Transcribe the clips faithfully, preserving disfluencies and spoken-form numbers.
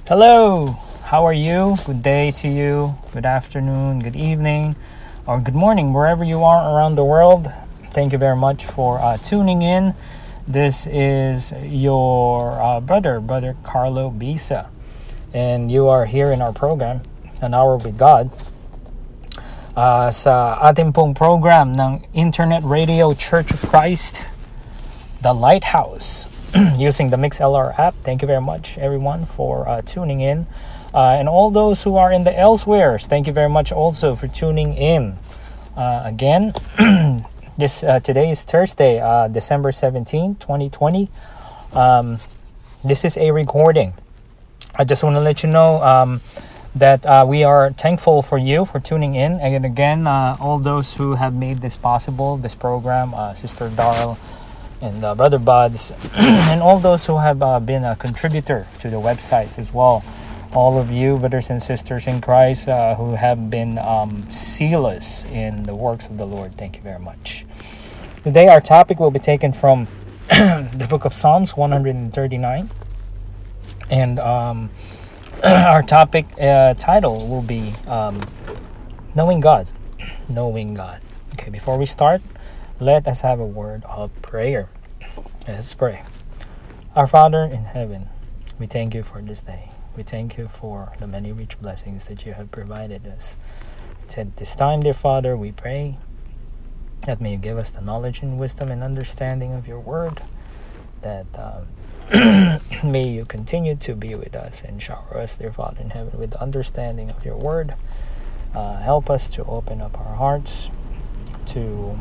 Hello, how are you? Good day to you, good afternoon, good evening, or good morning, wherever you are around the world. Thank you very much for uh, tuning in. This is your uh, brother, Brother Carlo Bisa, and you are here in our program, An Hour with God. Uh, sa ating pong program ng Internet Radio Church of Christ, The Lighthouse, using the MixLR app. Thank you very much, everyone, for uh, tuning in. Uh, and all those who are in the elsewheres, thank you very much also for tuning in. Uh, again, this uh, today is Thursday, uh, December seventeenth, twenty twenty. Um, this is a recording. I just want to let you know um, that uh, we are thankful for you for tuning in. And again, uh, all those who have made this possible, this program, uh, Sister Darl, and uh, Brother Buds, and all those who have uh, been a contributor to the websites as well. All of you, brothers and sisters in Christ, uh, who have been um, zealous in the works of the Lord, thank you very much. Today, our topic will be taken from the book of Psalms one thirty-nine. And um, our topic uh, title will be um, Knowing God. Knowing God. Okay, before we start, let us have a word of prayer. Let's pray. Our Father in heaven, we thank you for this day. We thank you for the many rich blessings that you have provided us. At this time, dear Father, we pray that may you give us the knowledge and wisdom and understanding of your word, that um, may you continue to be with us and shower us, dear Father in heaven, with the understanding of your word. Uh, help us to open up our hearts to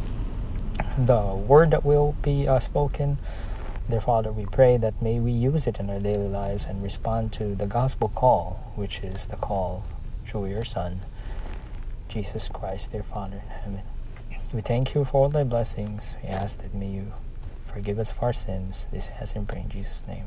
the word that will be uh, spoken. Dear Father, we pray that may we use it in our daily lives and respond to the gospel call, which is the call through your Son, Jesus Christ, dear Father in heaven. We thank you for all thy blessings. We ask that may you forgive us of our sins. This has been prayed in Jesus' name.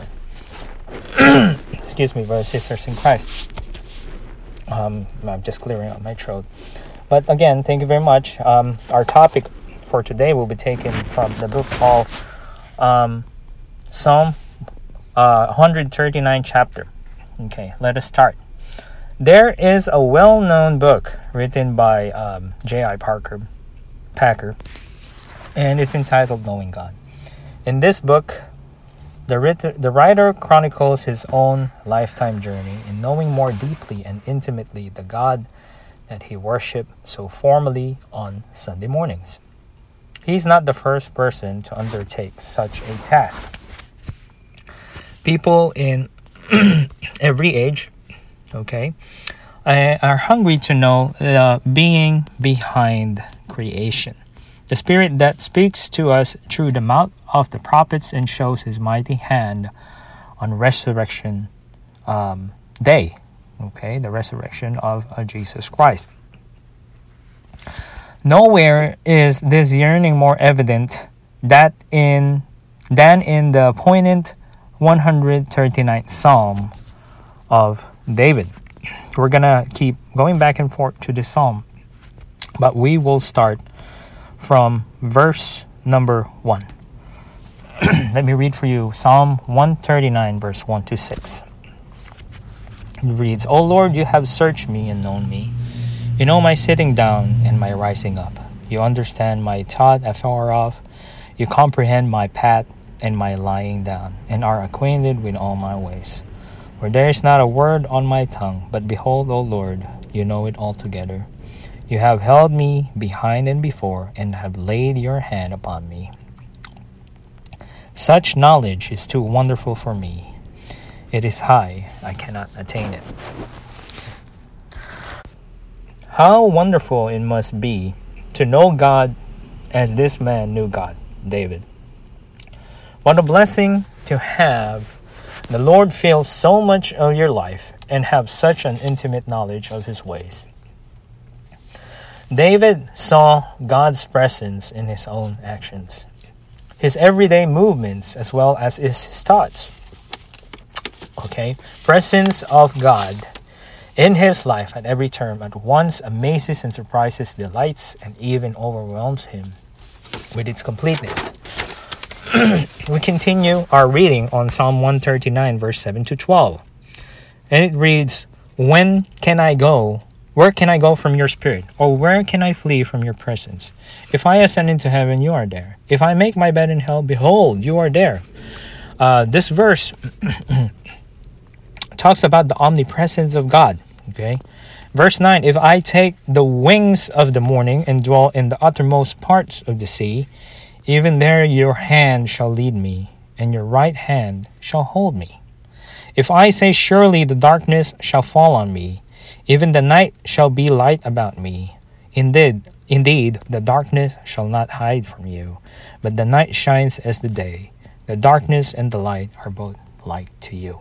Amen. Excuse me, brothers and sisters in Christ. Um, I'm just clearing out my throat. But again, thank you very much. Um, our topic for today will be taken from the book of um, Psalm uh, one thirty-nine chapter. Okay, let us start. There is a well-known book written by um, J I Parker, Packer, and it's entitled Knowing God. In this book, the, writ- the writer chronicles his own lifetime journey in knowing more deeply and intimately the God that he worshipped so formally on Sunday mornings. He's not the first person to undertake such a task. People in every age, okay, are hungry to know the being behind creation, the spirit that speaks to us through the mouth of the prophets and shows his mighty hand on resurrection um, day, okay, the resurrection of uh, Jesus Christ. Nowhere is this yearning more evident that in than in the poignant one thirty-ninth Psalm of David. We're gonna keep going back and forth to this psalm, but we will start from verse number one. Let me read for you Psalm one thirty-nine, verse one to six. It reads, O Lord, you have searched me and known me. You know my sitting down and my rising up. You understand my thought afar off. You comprehend my path and my lying down, and are acquainted with all my ways. For there is not a word on my tongue, but behold, O Lord, you know it altogether. You have held me behind and before, and have laid your hand upon me. Such knowledge is too wonderful for me. It is high, I cannot attain it. How wonderful it must be to know God as this man knew God, David. What a blessing to have the Lord feel so much of your life and have such an intimate knowledge of his ways. David saw God's presence in his own actions, his everyday movements, as well as his thoughts. Okay, presence of God in his life at every turn at once amazes and surprises, delights, and even overwhelms him with its completeness. We continue our reading on Psalm one thirty-nine, verse seven to twelve. And it reads, when can I go? Where can I go from your spirit? Or where can I flee from your presence? If I ascend into heaven, you are there. If I make my bed in hell, behold, you are there. Uh, this verse talks about the omnipresence of God. Okay, verse nine, if I take the wings of the morning and dwell in the uttermost parts of the sea, even there your hand shall lead me, and your right hand shall hold me. If I say, surely the darkness shall fall on me, even the night shall be light about me. Indeed, indeed, the darkness shall not hide from you, but the night shines as the day. The darkness and the light are both light to you.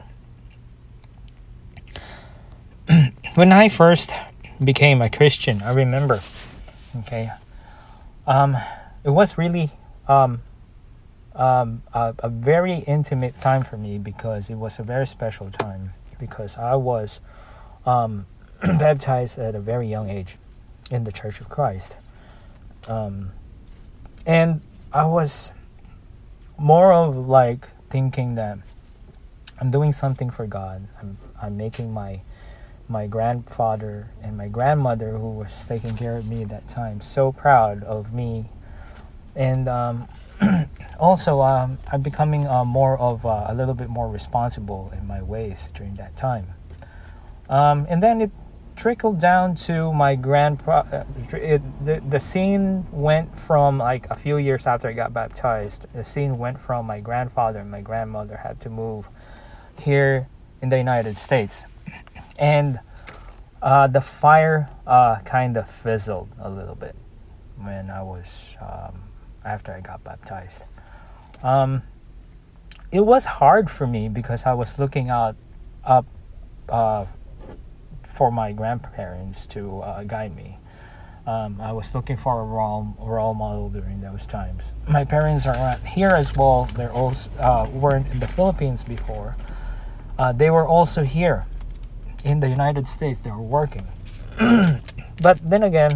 When I first became a Christian, I remember, okay, um, it was really um, um, a, a very intimate time for me, because it was a very special time, because I was um, baptized at a very young age in the Church of Christ. Um, and I was more of like thinking that I'm doing something for God. I'm, I'm making my my grandfather and my grandmother, who was taking care of me at that time, so proud of me. And um, also um, I'm becoming uh, more of uh, a little bit more responsible in my ways during that time. Um, and then it trickled down to my grandpa. Uh, it, the, the scene went from, like, a few years after I got baptized, the scene went from my grandfather and my grandmother had to move here in the United States. And uh, the fire uh, kind of fizzled a little bit when I was, um, after I got baptized. Um, it was hard for me, because I was looking out up uh, for my grandparents to uh, guide me. Um, I was looking for a role, role model during those times. My parents are here as well. They're also uh, were in the Philippines before. Uh, they were also here in the United States. They were working. But then again,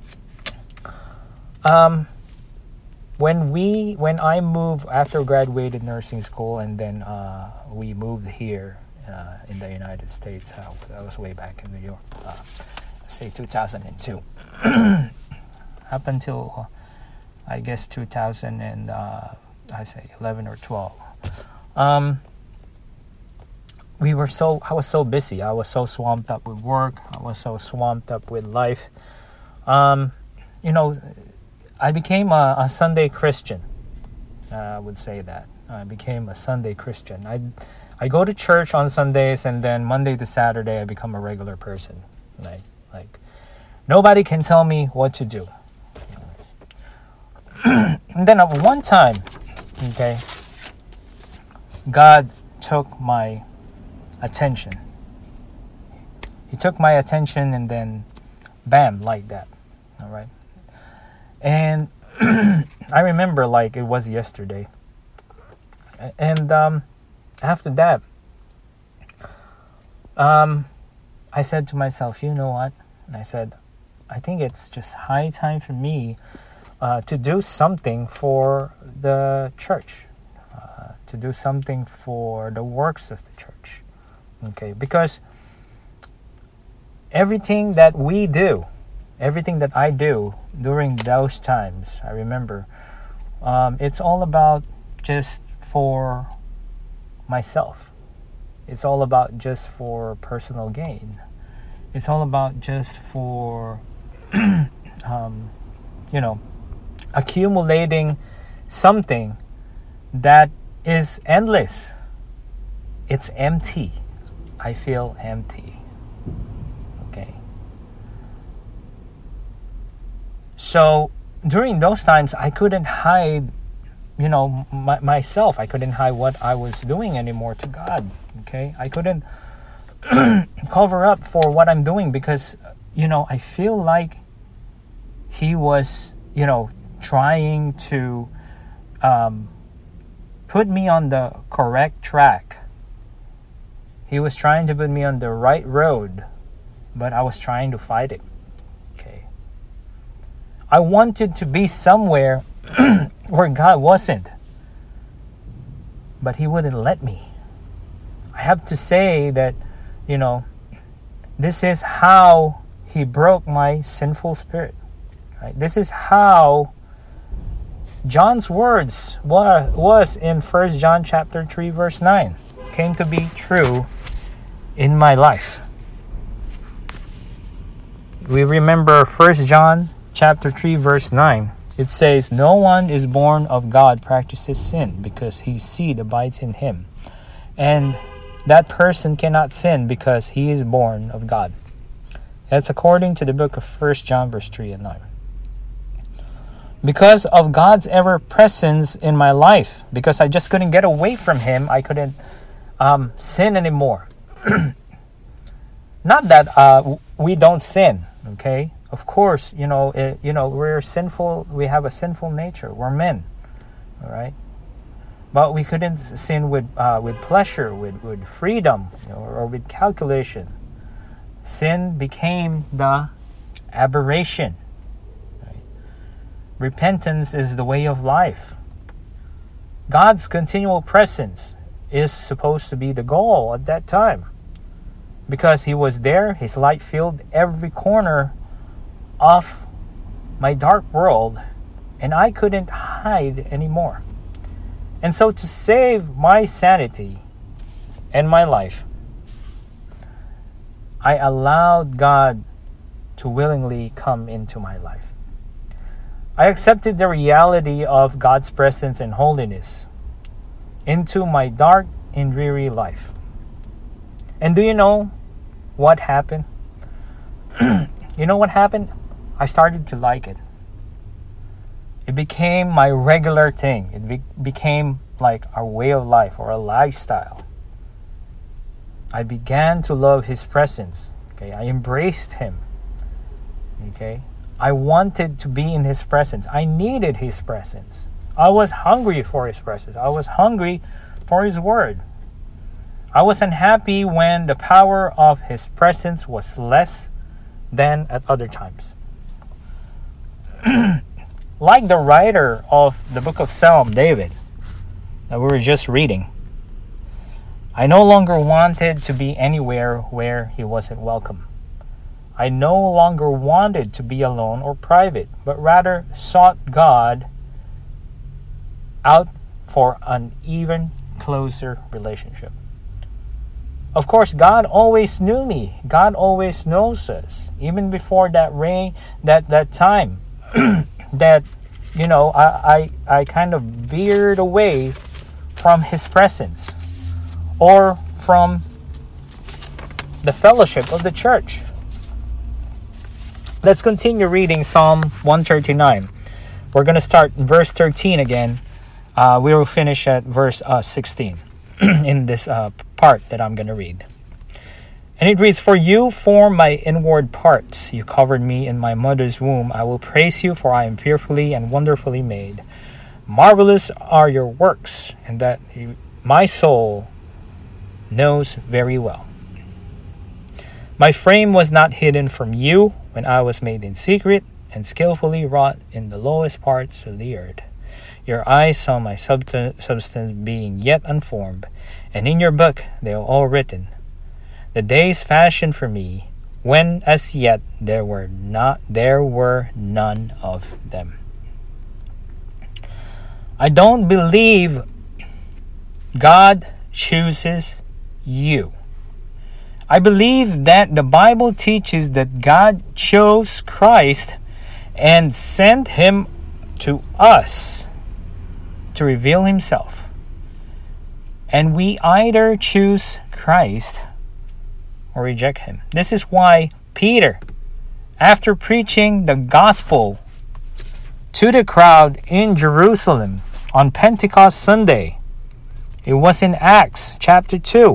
um, when we when I moved after graduated nursing school, and then uh, we moved here uh, in the United States. Uh, that was way back in New York. Uh, say two thousand two. Up until uh, I guess two thousand and uh, I say eleven or twelve. Um, we were so I was so busy. I was so swamped up with work. I was so swamped up with life. Um, you know, I became a, a Sunday Christian. Uh, I would say that I became a Sunday Christian. I I go to church on Sundays, and then Monday to Saturday I become a regular person. Like like nobody can tell me what to do. And then at one time, okay, God took my attention. He took my attention, and then bam, like that. All right. And I remember like it was yesterday. And um, after that, um, I said to myself, you know what? And I said, I think it's just high time for me uh, to do something for the church, uh, to do something for the works of the church. Okay, because everything that we do, everything that I do during those times, I remember, um, it's all about just for myself. It's all about just for personal gain. It's all about just for, um, you know, accumulating something that is endless. It's empty. I feel empty. Okay. So during those times, I couldn't hide, you know, my, myself. I couldn't hide what I was doing anymore to God. Okay. I couldn't cover up for what I'm doing, because, you know, I feel like He was, you know, trying to um, put me on the correct track. He was trying to put me on the right road, but I was trying to fight it. Okay. I wanted to be somewhere where God wasn't, but He wouldn't let me. I have to say that, you know, this is how he broke my sinful spirit. Right? This is how John's words was, was in First John chapter three verse nine came to be true in my life. We remember First John chapter three verse nine. It says, "No one is born of God practices sin, because his seed abides in him. And that person cannot sin because he is born of God." That's according to the book of First John verse three and nine. Because of God's ever presence in my life, because I just couldn't get away from him, I couldn't um, sin anymore. Not that uh, we don't sin, okay? Of course, you know, it, you know, we're sinful. We have a sinful nature. We're men, all right? But we couldn't sin with uh, with pleasure, with with freedom, you know, or with calculation. Sin became the aberration. Right? Repentance is the way of life. God's continual presence is supposed to be the goal at that time, because he was there. His light filled every corner of my dark world, and I couldn't hide anymore. And so, to save my sanity and my life, I allowed God to willingly come into my life. I accepted the reality of God's presence and holiness into my dark and dreary life. And do you know what happened? You know what happened? I started to like it. It became my regular thing. It be- became like a way of life or a lifestyle. I began to love his presence. Okay, I embraced him. Okay, I wanted to be in his presence. I needed his presence. I was hungry for his presence. I was hungry for his word. I was unhappy when the power of his presence was less than at other times. Like the writer of the book of Psalm, David, that we were just reading, I no longer wanted to be anywhere where he wasn't welcome. I no longer wanted to be alone or private, but rather sought God out for an even closer relationship. Of course, God always knew me. God always knows us. Even before that rain, that, that time that, you know, I, I, I kind of veered away from his presence or from the fellowship of the church. Let's continue reading Psalm one thirty-nine. We're going to start verse thirteen again. Uh, we will finish at verse uh, sixteen in this uh, part that I'm going to read. And it reads, "For you formed my inward parts. You covered me in my mother's womb. I will praise you, for I am fearfully and wonderfully made. Marvelous are your works, and that you, my soul knows very well. My frame was not hidden from you when I was made in secret and skillfully wrought in the lowest parts of the earth. Your eyes saw my substance being yet unformed, and in your book they are all written, the days fashioned for me, when as yet there were not there were none of them." I don't believe God chooses you. I believe that the Bible teaches that God chose Christ and sent him to us to reveal himself. And we either choose Christ or reject him. This is why Peter, after preaching the gospel to the crowd in Jerusalem on Pentecost Sunday, it was in Acts chapter two.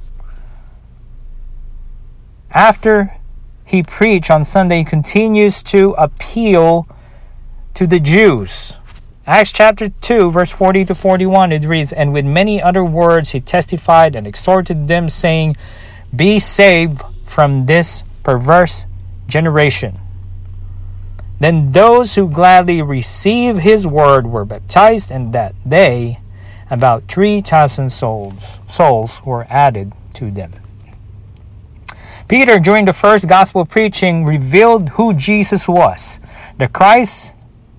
After he preached on Sunday, he continues to appeal to the Jews. Acts chapter two, verse forty to forty-one, it reads, "And with many other words he testified and exhorted them, saying, Be saved from this perverse generation. Then those who gladly received his word were baptized, and that day about three thousand souls, souls were added to them." Peter, during the first gospel preaching, revealed who Jesus was, the Christ,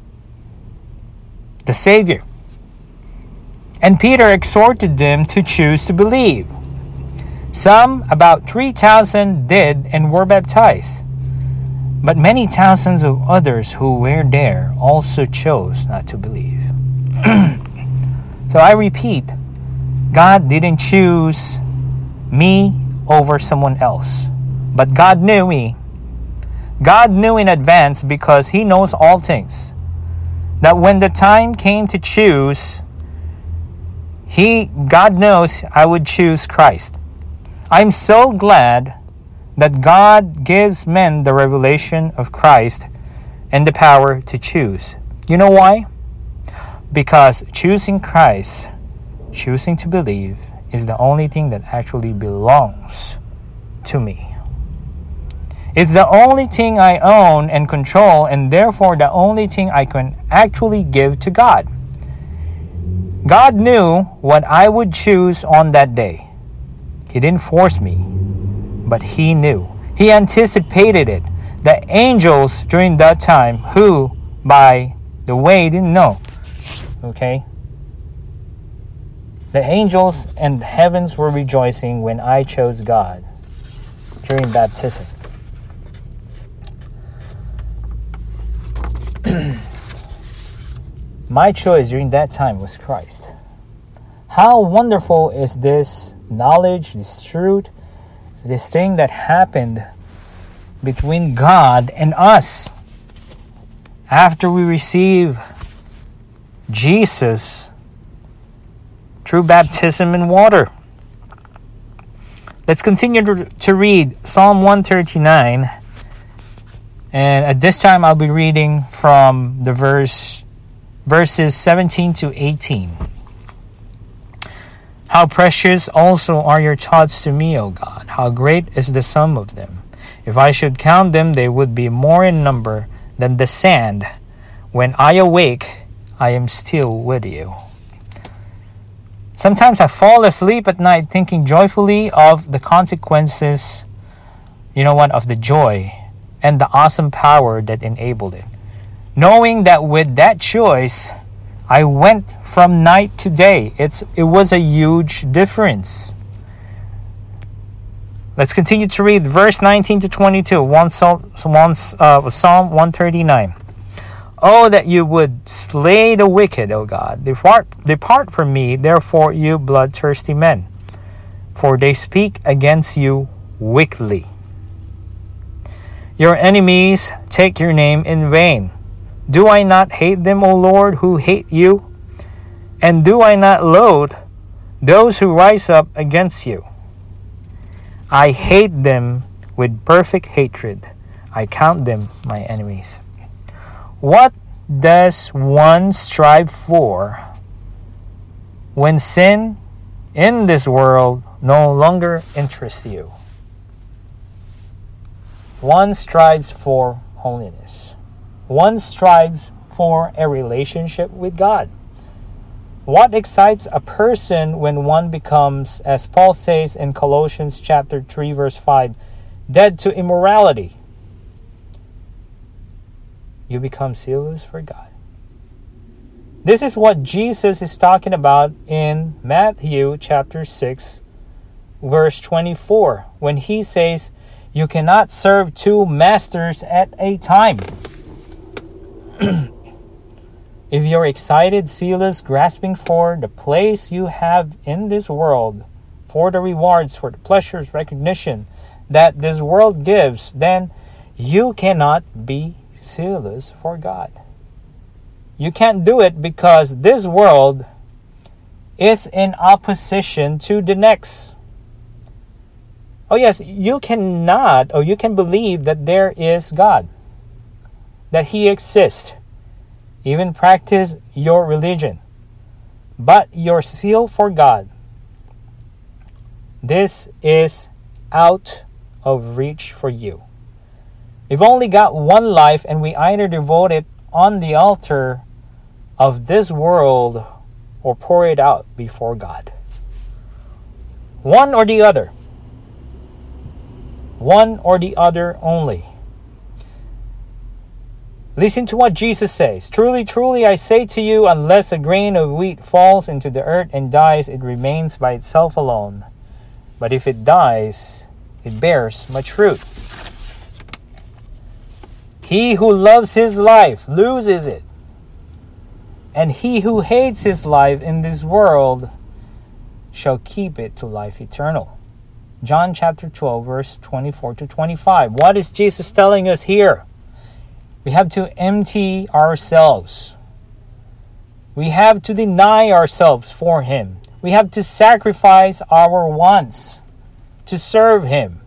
the Savior. And Peter exhorted them to choose to believe. Some, about three thousand, did and were baptized. But many thousands of others who were there also chose not to believe. So I repeat, God didn't choose me over someone else. But God knew me. God knew in advance, because He knows all things, that when the time came to choose, He, God knows I would choose Christ. I'm so glad that God gives men the revelation of Christ and the power to choose. You know why? Because choosing Christ, choosing to believe, is the only thing that actually belongs to me. It's the only thing I own and control, and therefore the only thing I can actually give to God. God knew what I would choose on that day. He didn't force me, but He knew. He anticipated it. The angels during that time, who, by the way, didn't know. Okay? The angels and the heavens were rejoicing when I chose God during baptism. My choice during that time was Christ. How wonderful is this knowledge, this truth, this thing that happened between God and us after we receive Jesus through baptism in water. Let's continue to, to read Psalm one thirty-nine. And at this time, I'll be reading from the verse, verses seventeen to eighteen. How precious also are your thoughts to me, O God. How great is the sum of them. If I should count them, they would be more in number than the sand. When I awake, I am still with you. Sometimes I fall asleep at night thinking joyfully of the consequences, you know what, of the joy and the awesome power that enabled it. Knowing that with that choice, I went from night to day. It's it was a huge difference. Let's continue to read verse nineteen to twenty-two, one, one, uh, Psalm one thirty-nine. Oh, that you would slay the wicked, O God. Depart, depart from me, therefore, you bloodthirsty men, for they speak against you wickedly. Your enemies take your name in vain. Do I not hate them, O Lord, who hate you? And do I not loathe those who rise up against you? I hate them with perfect hatred. I count them my enemies. What does one strive for when sin in this world no longer interests you? One strives for holiness. One strives for a relationship with God. What excites a person when one becomes, as Paul says in Colossians chapter three, verse five, dead to immorality? You become zealous for God. This is what Jesus is talking about in Matthew chapter six, verse twenty-four, when He says, you cannot serve two masters at a time. If you're excited, zealous, grasping for the place you have in this world, for the rewards, for the pleasures, recognition that this world gives, then you cannot be zealous for God. You can't do it because this world is in opposition to the next. Oh yes, you cannot, or you can believe that there is God, that He exists, even practice your religion, but your zeal for God, this is out of reach for you. We've only got one life, and we either devote it on the altar of this world or pour it out before God. One or the other. one or the other only. Listen to what Jesus says. Truly, truly, I say to you, unless a grain of wheat falls into the earth and dies, it remains by itself alone. But if it dies, it bears much fruit. He who loves his life loses it. And he who hates his life in this world shall keep it to life eternal. John chapter twelve, verse twenty-four to twenty-five. What is Jesus telling us here? We have to empty ourselves. We have to deny ourselves for Him. We have to sacrifice our wants to serve Him.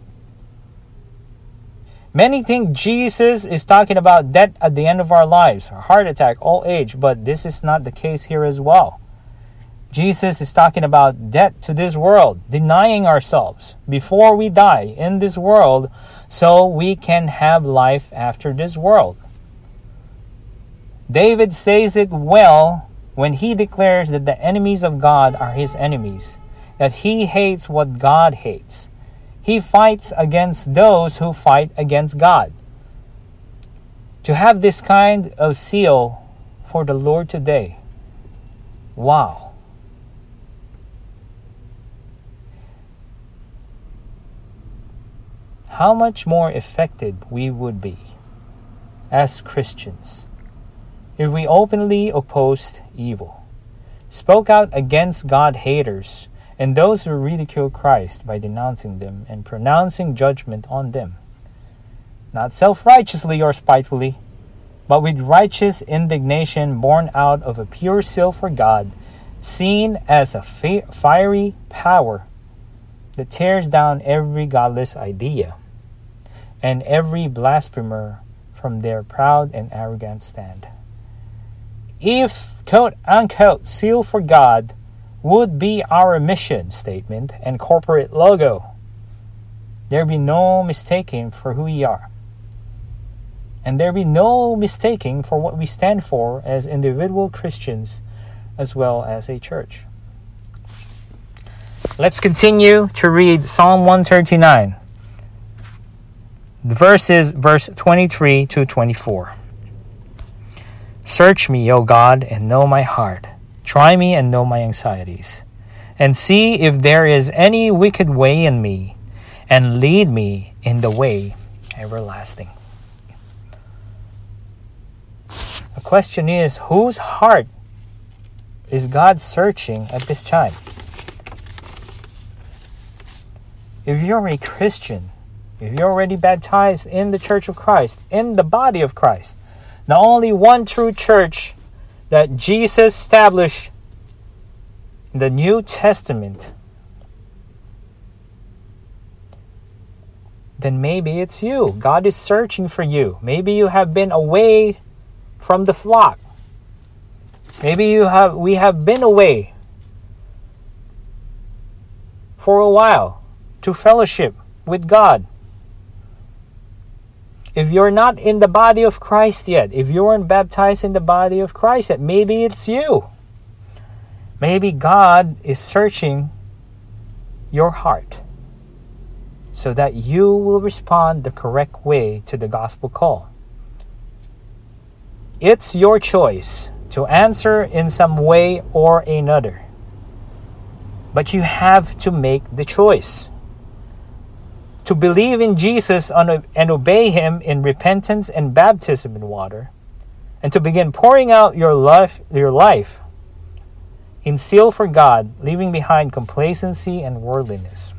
Many think Jesus is talking about death at the end of our lives, a heart attack, old age, but this is not the case here as well. Jesus is talking about death to this world, denying ourselves before we die in this world so we can have life after this world. David says it well when he declares that the enemies of God are his enemies, that he hates what God hates. He fights against those who fight against God. To have this kind of zeal for the Lord today, wow. How much more effective we would be as Christians if we openly opposed evil, spoke out against God haters and those who ridicule Christ by denouncing them and pronouncing judgment on them, not self-righteously or spitefully, but with righteous indignation born out of a pure zeal for God, seen as a fi- fiery power that tears down every godless idea and every blasphemer from their proud and arrogant stand. If, quote-unquote, zeal for God would be our mission statement and corporate logo, there be no mistaking for who we are. And there be no mistaking for what we stand for as individual Christians as well as a church. Let's continue to read Psalm one thirty-nine. The verses, verse twenty-three to twenty-four. Search me, O God, and know my heart. Try me and know my anxieties. And see if there is any wicked way in me, and lead me in the way everlasting. The question is, whose heart is God searching at this time? If you're a Christian, if you're already baptized in the Church of Christ, in the body of Christ, the only one true church that Jesus established in the New Testament, then maybe it's you. God is searching for you. Maybe you have been away from the flock. Maybe you have we have been away for a while to fellowship with God. If you're not in the body of Christ yet, if you weren't baptized in the body of Christ yet, maybe it's you. Maybe God is searching your heart so that you will respond the correct way to the gospel call. It's your choice to answer in some way or another. But you have to make the choice to believe in Jesus and obey Him in repentance and baptism in water, and to begin pouring out your life, your life in zeal for God, leaving behind complacency and worldliness.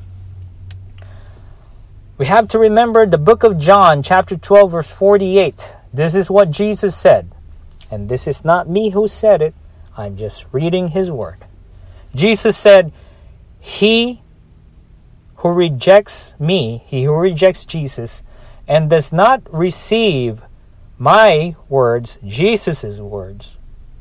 We have to remember the book of John, chapter twelve, verse forty-eight. This is what Jesus said. And this is not me who said it. I'm just reading His word. Jesus said, He who rejects me, he who rejects Jesus, and does not receive my words, Jesus' words,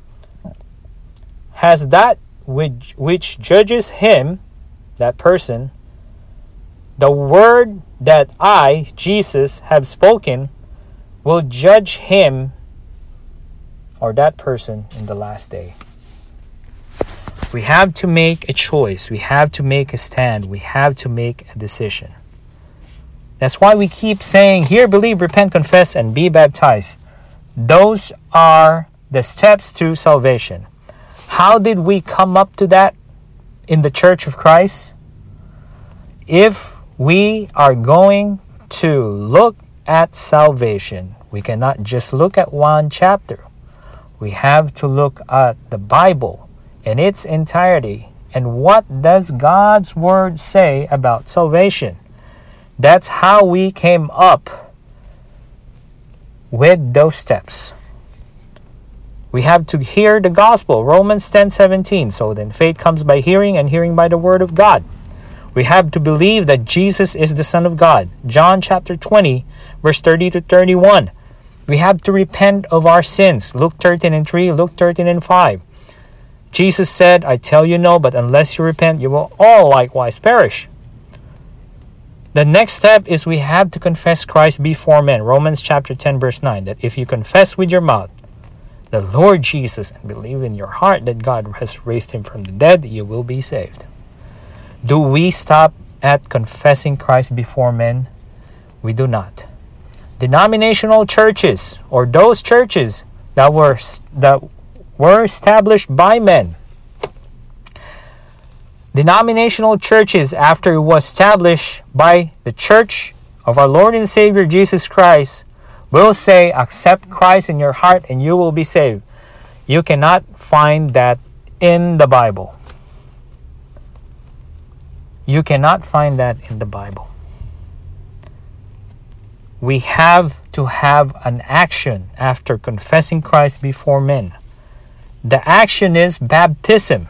has that which, which judges him, that person, the word that I, Jesus, have spoken, will judge him or that person in the last day. We have to make a choice. We have to make a stand. We have to make a decision. That's why we keep saying, hear, believe, repent, confess, and be baptized. Those are the steps to salvation. How did we come up to that in the Church of Christ? If we are going to look at salvation, we cannot just look at one chapter. We have to look at the Bible in its entirety. And what does God's Word say about salvation? That's how we came up with those steps. We have to hear the gospel, Romans ten seventeen. So then faith comes by hearing, and hearing by the Word of God. We have to believe that Jesus is the Son of God, John chapter twenty, verse thirty to thirty-one. We have to repent of our sins, Luke thirteen and three, Luke thirteen and five. Jesus said, I tell you no, but unless you repent, you will all likewise perish. The next step is we have to confess Christ before men. Romans chapter ten, verse nine, that if you confess with your mouth the Lord Jesus and believe in your heart that God has raised him from the dead, you will be saved. Do we stop at confessing Christ before men? We do not. Denominational churches, or those churches that were that were established by men, denominational churches, after it was established by the Church of our Lord and Savior Jesus Christ, will say, accept Christ in your heart and you will be saved. You cannot find that in the Bible. You cannot find that in the Bible. We have to have an action after confessing Christ before men. The action is baptism.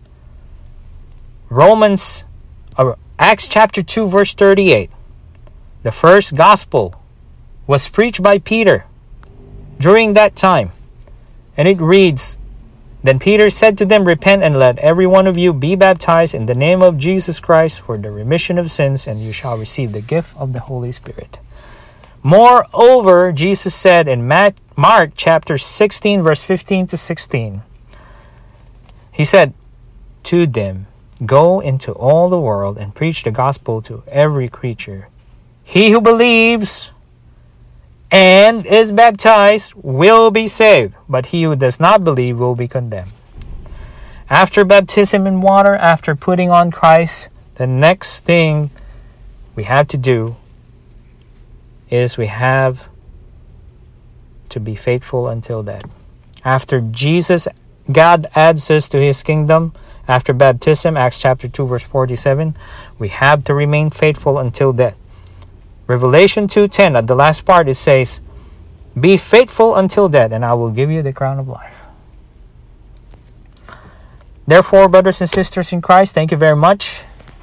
Romans, or Acts chapter two, verse thirty-eight. The first gospel was preached by Peter during that time. And it reads, Then Peter said to them, Repent and let every one of you be baptized in the name of Jesus Christ for the remission of sins, and you shall receive the gift of the Holy Spirit. Moreover, Jesus said in Mark chapter sixteen, verse fifteen to sixteen, he said to them, Go into all the world and preach the gospel to every creature. He who believes and is baptized will be saved, but he who does not believe will be condemned. After baptism in water, after putting on Christ, the next thing we have to do is we have to be faithful until death. After Jesus, God adds us to his kingdom, after baptism, Acts chapter two, verse forty-seven, we have to remain faithful until death. Revelation two ten, at the last part, it says, Be faithful until death, and I will give you the crown of life. Therefore, brothers and sisters in Christ, thank you very much.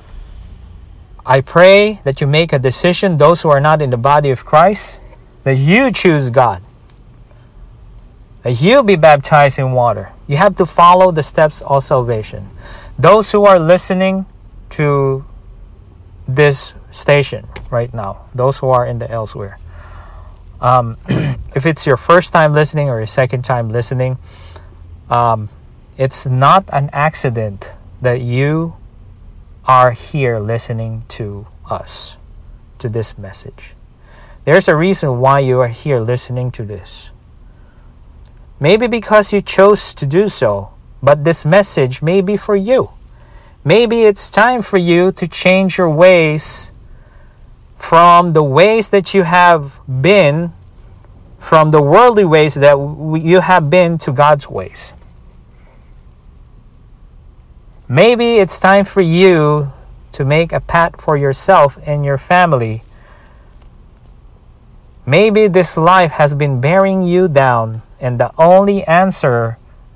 I pray that you make a decision, those who are not in the body of Christ, that you choose God, that you be baptized in water. You have to follow the steps of salvation. Those who are listening to this station right now, those who are in the elsewhere, um, if it's your first time listening or your second time listening, um, it's not an accident that you are here listening to us, to this message. There's a reason why you are here listening to this. Maybe because you chose to do so, but this message may be for you. Maybe it's time for you to change your ways from the ways that you have been, from the worldly ways that you have been, to God's ways. Maybe it's time for you to make a path for yourself and your family. Maybe this life has been bearing you down, and the only answer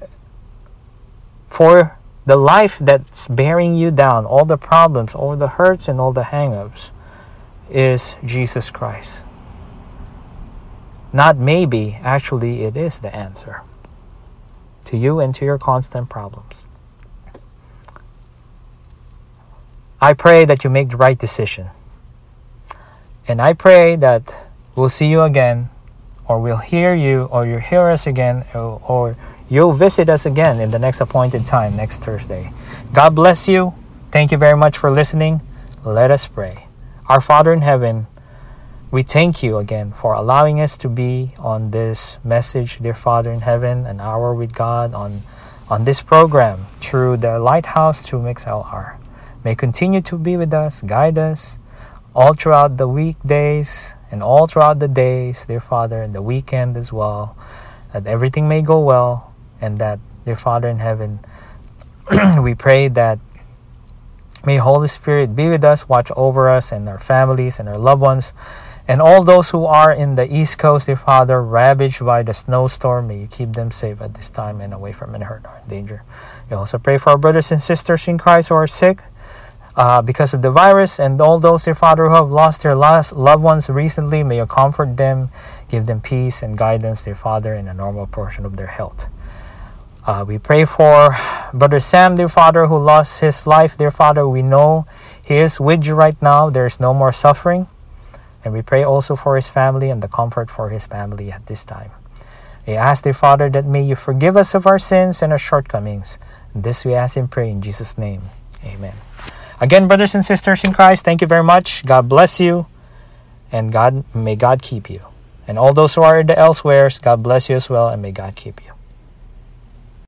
for the life that's bearing you down, all the problems, all the hurts, and all the hang-ups, is Jesus Christ. Not maybe, actually it is the answer to you and to your constant problems. I pray that you make the right decision. And I pray that we'll see you again, or we'll hear you, or you'll hear us again, or, or you'll visit us again in the next appointed time, next Thursday. God bless you. Thank you very much for listening. Let us pray. Our Father in heaven, we thank you again for allowing us to be on this message, dear Father in heaven, an hour with God on on this program through the Lighthouse through MixLR. May continue to be with us, guide us all throughout the weekdays and all throughout the days, dear Father, and the weekend as well, that everything may go well, and that, dear Father in heaven, we pray that may Holy Spirit be with us, watch over us and our families and our loved ones, and all those who are in the East Coast, dear Father, ravaged by the snowstorm. May you keep them safe at this time and away from any hurt or danger. We also pray for our brothers and sisters in Christ who are sick uh, because of the virus, and all those, dear Father, who have lost their last loved ones recently. May you comfort them, give them peace and guidance, dear Father, in a normal portion of their health. Uh, we pray for Brother Sam, dear Father, who lost his life, dear Father. We know he is with you right now. There is no more suffering. And we pray also for his family and the comfort for his family at this time. We ask, dear Father, that may you forgive us of our sins and our shortcomings. And this we ask and pray in Jesus' name. Amen. Again, brothers and sisters in Christ, thank you very much. God bless you. And God may God keep you. And all those who are in the elsewheres, God bless you as well, and may God keep you.